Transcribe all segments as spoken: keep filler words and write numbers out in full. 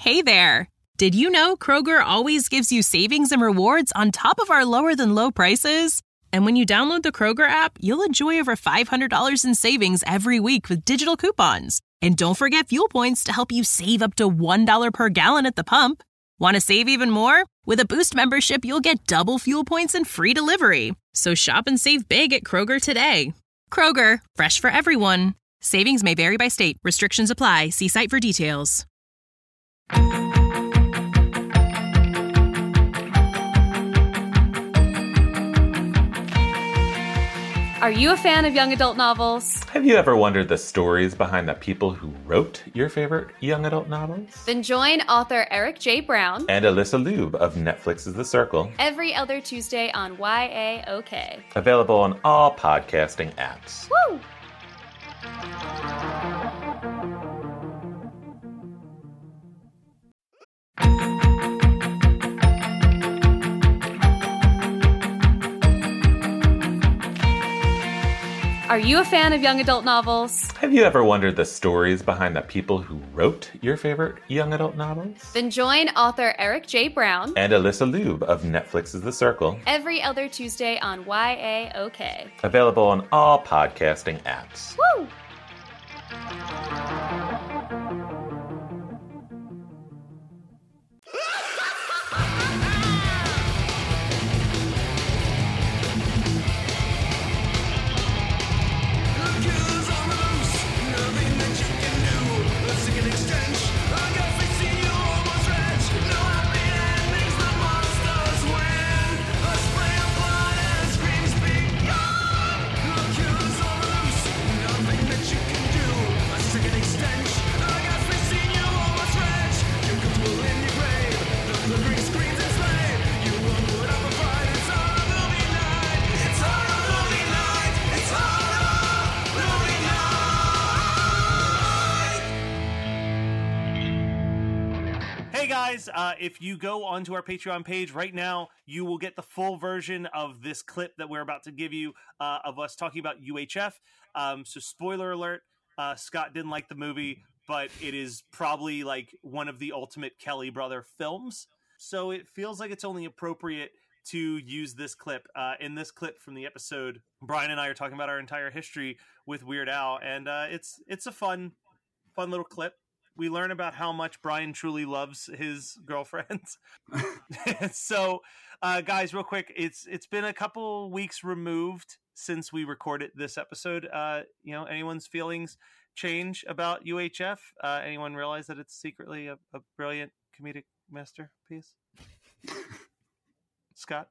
Hey there! Did you know Kroger always gives you savings and rewards on top of our lower-than-low prices? And when you download the Kroger app, you'll enjoy over five hundred dollars in savings every week with digital coupons. And don't forget fuel points to help you save up to one dollar per gallon at the pump. Want to save even more? With a Boost membership, you'll get double fuel points and free delivery. So shop and save big at Kroger today. Kroger, fresh for everyone. Savings may vary by state. Restrictions apply. See site for details. Are you a fan of young adult novels? Have you ever wondered the stories behind the people who wrote your favorite young adult novels? Then join author Eric J. Brown and Alyssa Lube of Netflix's The Circle every other Tuesday on Y A O K. Available on all podcasting apps. Woo! Are you a fan of young adult novels? Have you ever wondered the stories behind the people who wrote your favorite young adult novels? Then join author Eric J. Brown and Alyssa Lube of Netflix's The Circle every other Tuesday on Y A O K. Available on all podcasting apps. Woo! Uh, if you go onto our Patreon page right now, you will get the full version of this clip that we're about to give you uh, of us talking about U H F. Um, so spoiler alert, uh, Scott didn't like the movie, but it is probably like one of the ultimate Kelly brother films. So it feels like it's only appropriate to use this clip. Uh, in this clip from the episode, Brian and I are talking about our entire history with Weird Al, and uh, it's it's a fun, fun little clip. We learn about how much Brian truly loves his girlfriends. so, uh, guys, real quick, it's it's been a couple weeks removed since we recorded this episode. Uh, you know, anyone's feelings change about U H F? Uh, anyone realize that it's secretly a, a brilliant comedic masterpiece? Scott?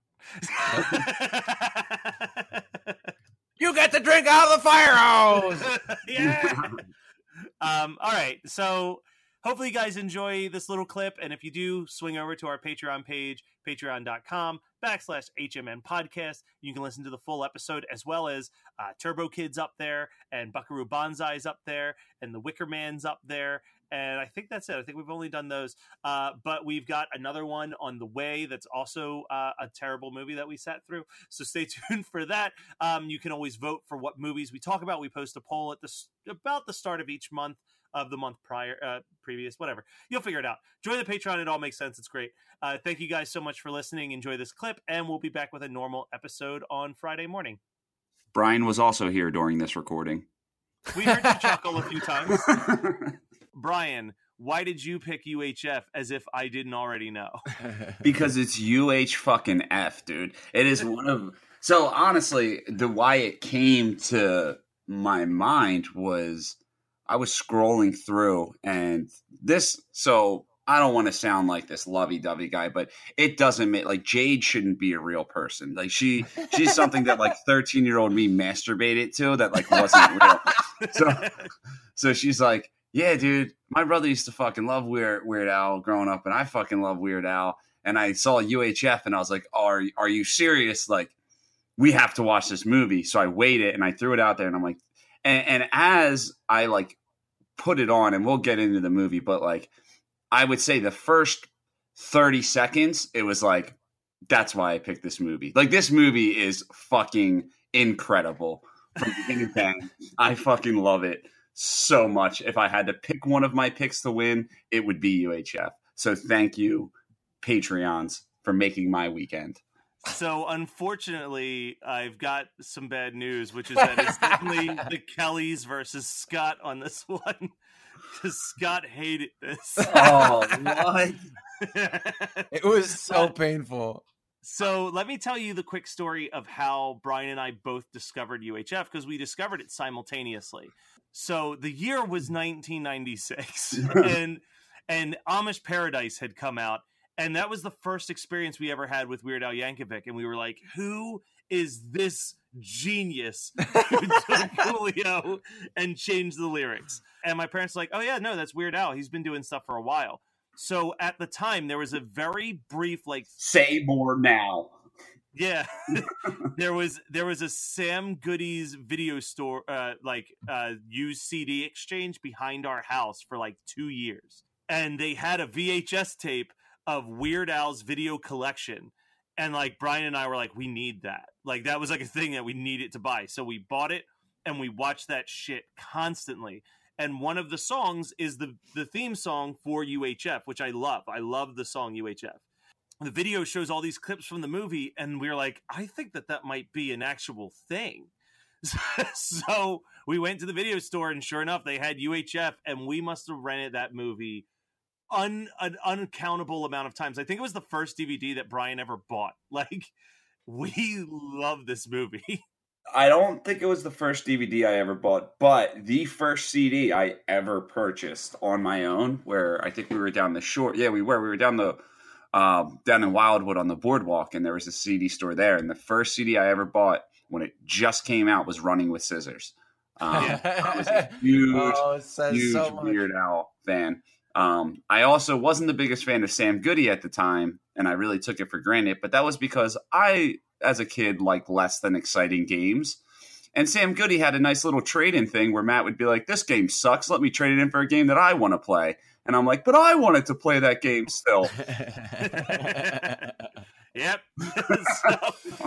You get to drink out of the fire hose! Yeah! Um, all right, so hopefully you guys enjoy this little clip, and if you do, swing over to our Patreon page, patreon.com backslash HMN podcast. You can listen to the full episode, as well as uh, Turbo Kid's up there, and Buckaroo Banzai's up there, and The Wicker Man's up there, and I think that's it. I think we've only done those, uh, but we've got another one on the way that's also uh, a terrible movie that we sat through, so stay tuned for that. Um, you can always vote for what movies we talk about. We post a poll at the about the start of each month of the month prior, uh, previous, whatever. You'll figure it out. Join the Patreon. It all makes sense. It's great. Uh, thank you guys so much for listening. Enjoy this clip, and we'll be back with a normal episode on Friday morning. Brian was also here during this recording. We heard you chuckle a few times. Brian, why did you pick U H F as if I didn't already know? Because it's U H fucking F, dude. It is one of... So, honestly, the why it came to my mind was I was scrolling through, and this... So, I don't want to sound like this lovey-dovey guy, but it doesn't make... Like, Jade shouldn't be a real person. Like, she she's something that, like, thirteen-year-old me masturbated to that, like, wasn't real. So, so she's like... Yeah, dude, my brother used to fucking love Weird, Weird Al growing up, and I fucking love Weird Al. And I saw U H F, and I was like, oh, are, are you serious? Like, we have to watch this movie. So I waited, and I threw it out there, and I'm like, and, and as I, like, put it on, and we'll get into the movie, but, like, I would say the first thirty seconds, it was like, that's why I picked this movie. Like, this movie is fucking incredible from beginning to end. I fucking love it so much. If I had to pick one of my picks to win, it would be U H F. So thank you, Patreons, for making my weekend. So unfortunately, I've got some bad news, which is that it's definitely the Kellys versus Scott on this one. Because Scott hated this. Oh, what? It was so painful. So let me tell you the quick story of how Brian and I both discovered U H F, because we discovered it simultaneously. So the year was nineteen ninety-six, and and Amish Paradise had come out, and that was the first experience we ever had with Weird Al Yankovic, and we were like, who is this genius who took Coolio and changed the lyrics? And my parents were like, oh yeah, no, that's Weird Al. He's been doing stuff for a while. So at the time, there was a very brief, like, say more now. Yeah, there was there was a Sam Goody's video store, uh, like uh, used C D exchange behind our house for like two years, and they had a V H S tape of Weird Al's video collection, and like Brian and I were like, we need that. Like that was like a thing that we needed to buy, so we bought it and we watched that shit constantly. And one of the songs is the, the theme song for U H F, which I love. I love the song U H F. The video shows all these clips from the movie, and we were like, I think that that might be an actual thing. So we went to the video store, and sure enough, they had U H F, and we must have rented that movie un, an uncountable amount of times. I think it was the first D V D that Brian ever bought. Like, we love this movie. I don't think it was the first D V D I ever bought, but the first C D I ever purchased on my own, where I think we were down the shore. Yeah, we were. We were down the um, down in Wildwood on the boardwalk, and there was a C D store there. And the first C D I ever bought when it just came out was Running with Scissors. Um, I was a huge, oh, it says huge so much. Weird Al fan. Um, I also wasn't the biggest fan of Sam Goody at the time, and I really took it for granted. But that was because I, as a kid, liked less than exciting games. And Sam Goody had a nice little trade-in thing where Matt would be like, this game sucks. Let me trade it in for a game that I want to play. And I'm like, but I wanted to play that game still. Yep. So...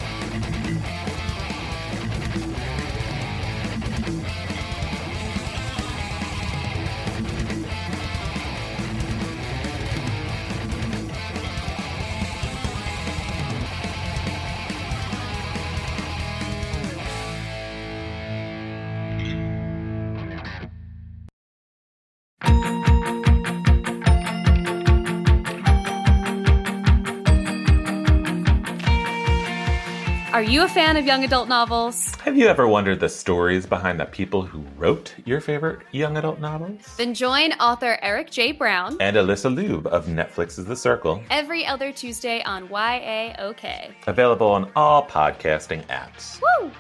Are you a fan of young adult novels? Have you ever wondered the stories behind the people who wrote your favorite young adult novels? Then join author Eric J. Brown And Alyssa Lube of Netflix's The Circle. every other Tuesday on Y A O K. Available on all podcasting apps. Woo!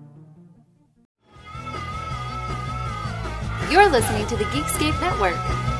You're listening to the Geekscape Network.